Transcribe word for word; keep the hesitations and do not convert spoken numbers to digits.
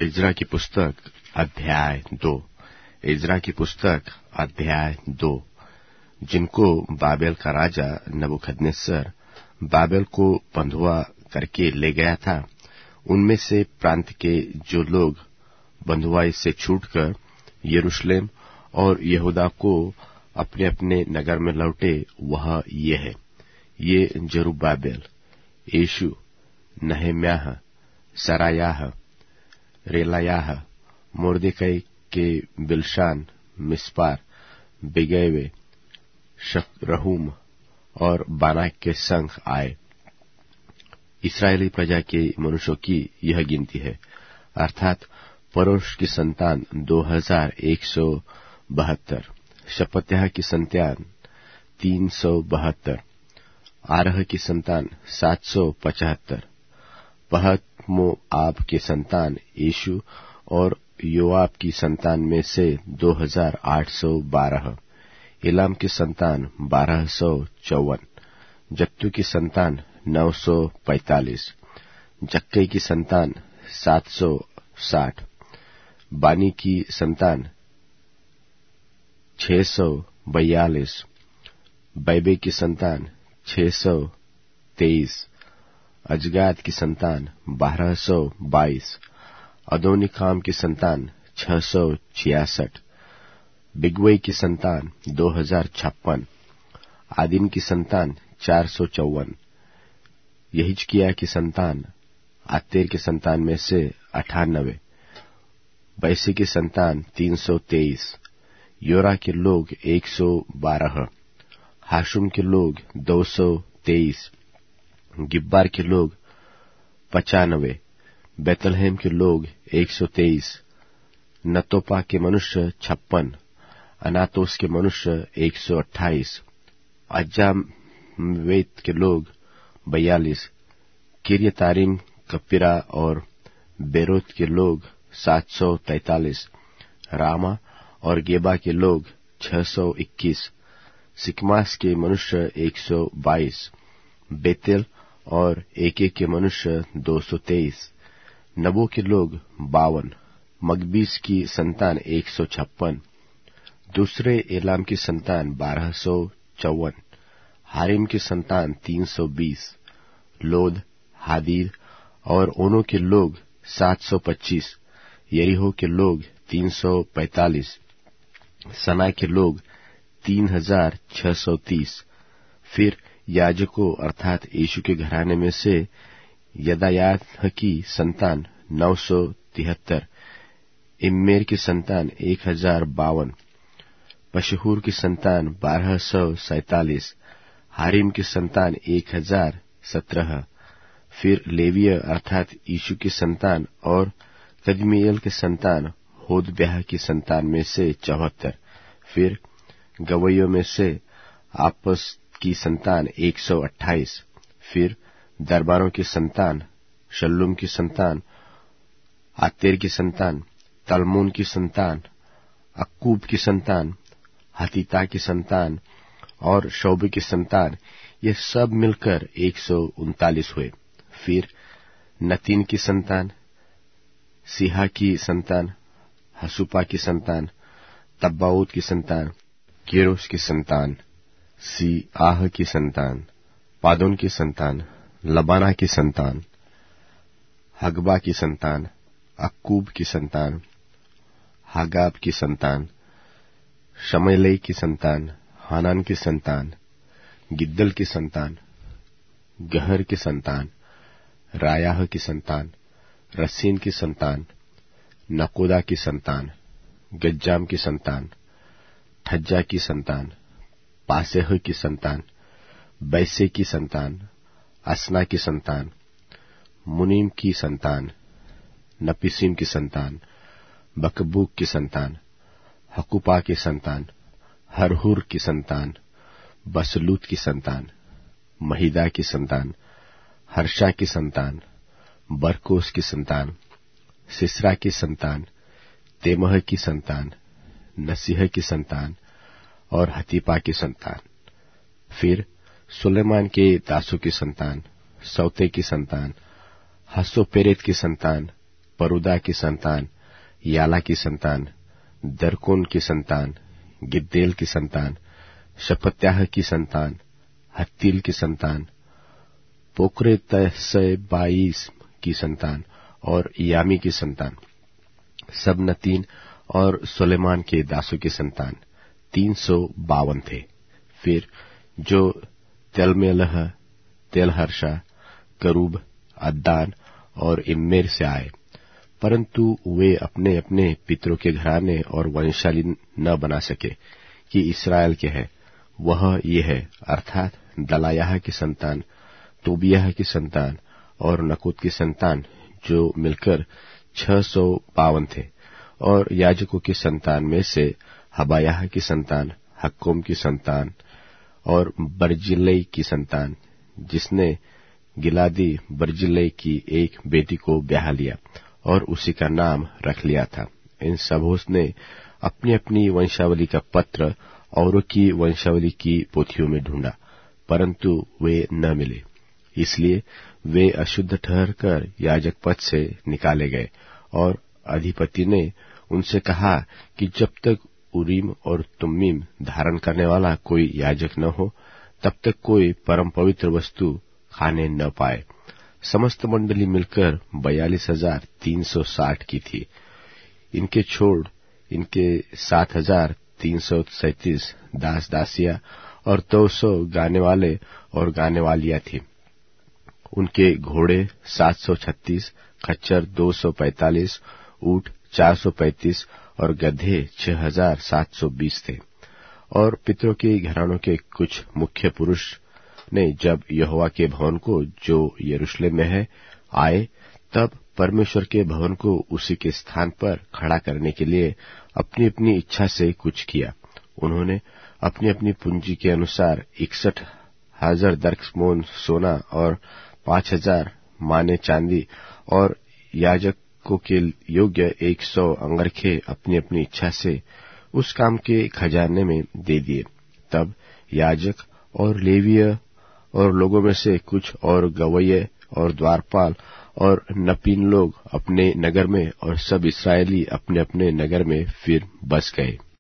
इज़रा की पुस्तक अध्याय दो। इज़रा की पुस्तक अध्याय दो। जिनको बाबेल का राजा नबूकदनेस्सर बाबेल को बंधुआ करके ले गया था, उनमें से प्रांत के जो लोग बंधुआई से छूटकर यरूशलेम और यहूदा को अपने अपने नगर में लौटे, वह ये है। ये जरुब्बाबेल, यीशु, नहम्याह, सरायाह, रेलायाह, मोर्देकै के बिलशान, मिस्पार, बिगैवे, शक्रहूम और बानाक के संग आए। इस्राएली प्रजा के मनुष्यों की यह गिनती है, अर्थात परोश की संतान दो हजार एक सौ बहत्तर, शपत्याह की संतान तीन सौ बहत्तर, आरह की संतान सात सौ पचहत्तर, पहत मोआब के संतान यीशु और योआब की संतान में से दो हजार आठ सौ बारह, इलाम की संतान बारह सौ चौवन, जत्तू की संतान नौ सौ पैतालीस, जक्कै की संतान सात सौ साठ, बानी की संतान छह सौ बयालीस, बैबे की संतान छह सौ तेईस, अजगाद की संतान बारह सौ बाईस, अदोनिकाम की संतान छह सौ छियासठ, बिगवई की संतान दो हजार छप्पन, आदिन की संतान चार सौ चौवन, यहिजकिया की संतान आतेर की संतान में से अठानबे, बैसी की संतान तीन सौ तेईस, योरा के लोग एक सौ बारह, हाशुम के लोग दो सौ तेईस, गिब्बार के लोग पचानवे, बेतलहेम के लोग एक सौ तेईस, नतोपा के मनुष्य छप्पन, अनातोस के मनुष्य एक सौ अट्ठाईस, अज्जावेत के लोग बयालीस, किर्यतारीम, कपिरा और बेरोत के लोग सात सौ तैतालीस, रामा और गेबा के लोग छह सौ इक्कीस, सिकमास के मनुष्य एक सौ बाईस, बेतेल और एके के मनुष्य दो सौ तेईस, नबो के लोग बावन, मगबीस की संतान एक सौ छप्पन, दूसरे एलाम की संतान बारह सौ चौवन, हारिम की संतान तीन सौ बीस, लोद, हादीद और ओनो के लोग सात सौ पच्चीस, यरीहो के लोग तीन सौ पैतालीस, सना के लोग तीन हजार छह सौ तीस। फिर याजकों अर्थात यीशु के घराने में से यदायाह की संतान नौ सौ तिहत्तर, इम्मेर की संतान एक हजार बावन, पशहूर की संतान बारह सौ सैतालीस, हारिम की संतान एक हजार सत्रह। फिर लेविय अर्थात यीशु की संतान और कदमीएल के संतान होदब्याह की संतान में से चौहत्तर। फिर गवैयों में से आपस की संतान एक सौ अट्ठाईस। फिर दरबारों की संतान शल्लूम की संतान, आतेर की संतान, तलमोन की संतान, अक्कूब की संतान, हतीता की संतान और शोबे की संतान, ये सब मिलकर एक सौ उनतालीस हुए। फिर नतीन की संतान, सिहा की संतान, हसुपा की संतान, तब्बाऊत की संतान, केरोस की संतान, सी आह की संतान, पादोन की संतान, लबाना की संतान, हगबा की संतान, अक्कूब की संतान, हागाब की संतान, शमैलै की संतान, हानान की संतान, गिद्दल की संतान, गहर की संतान, रायाह की संतान, रसीन की संतान, नकोदा की संतान, गज्जाम की संतान, ठज्जा की संतान, पासेह की संतान, बैसे की संतान, असना की संतान, मुनीम की संतान, नपिसीम की संतान, बकबूक की संतान, हकुपा की संतान, हरहुर की संतान, बसलूत की संतान, महिदा की संतान, हर्षा की संतान, बरकोस की संतान, सिसरा की संतान, तेमह की संतान, नसीह की संतान और हतीपा की संतान। फिर सुलेमान के दासों की संतान, सौते की संतान, हसोपेरेत की संतान, परुदा की संतान, याला की संतान, दरकोन की संतान, गिद्देल की संतान, शपत्याह की संतान, हत्तील की संतान, पोक्रेतसबाईस की संतान और यामी की संतान, सब नतीन और सुलेमान के दासों की संतान तीन सौ बावन थे। फिर जो तेलमेलह, तेलहर्षा, करूब, अद्दान और इम्मेर से आए, परंतु वे अपने अपने पितरों के घराने और वंशावली न बना सके कि इस्राएल के हैं। वह ये है, अर्थात दलायाह की संतान, तोबियाह की संतान और नकोद की संतान, जो मिलकर छह सौ बावन थे। और याजकों की संतान में से हबायाह की संतान, हक्कोम की संतान और बर्जिल्लै की संतान, जिसने गिलादी बर्जिल्लै की एक बेटी को ब्याह लिया और उसी का नाम रख लिया था। इन सबों ने अपनी अपनी वंशावली का पत्र औरों की वंशावली की पोथियों में ढूंढा, परंतु वे न मिले। इसलिए वे अशुद्ध ठहरकर याजक पद से निकाले गए। और अधिपति ने उनसे कहा कि जब तक उरीम और तुम्मीम धारण करने वाला कोई याजक न हो, तब तक कोई परम पवित्र वस्तु खाने न पाए। समस्त मंडली मिलकर बयालीस हजार तीन सौ साठ की थी। इनके छोड़ इनके सात हजार तीन सौ सैतीस दास दासिया और दो सौ गाने वाले और गाने वालियां थी। उनके घोड़े सात सौ छत्तीस, खच्चर दो सौ पैंतालीस, ऊंट चार सौ पैंतीस और गधे छह हजार सात सौ बीस थे। और पितरों के घरानों के कुछ मुख्य पुरुष ने जब यहोवा के भवन को, जो यरूशलेम में है, आए, तब परमेश्वर के भवन को उसी के स्थान पर खड़ा करने के लिए अपनी अपनी इच्छा से कुछ किया। उन्होंने अपनी अपनी पूंजी के अनुसार इकसठ हजार दरकमोन सोना और पांच हजार माने चांदी और याजकों के योग्य एक सौ अंगरखे अपनी अपनी इच्छा से उस काम के खजाने में दे दिए। तब याजक और लेवीय और लोगों में से कुछ और गवैये और द्वारपाल और नपीन लोग अपने नगर में और सब इस्राएली अपने अपने नगर में फिर बस गए।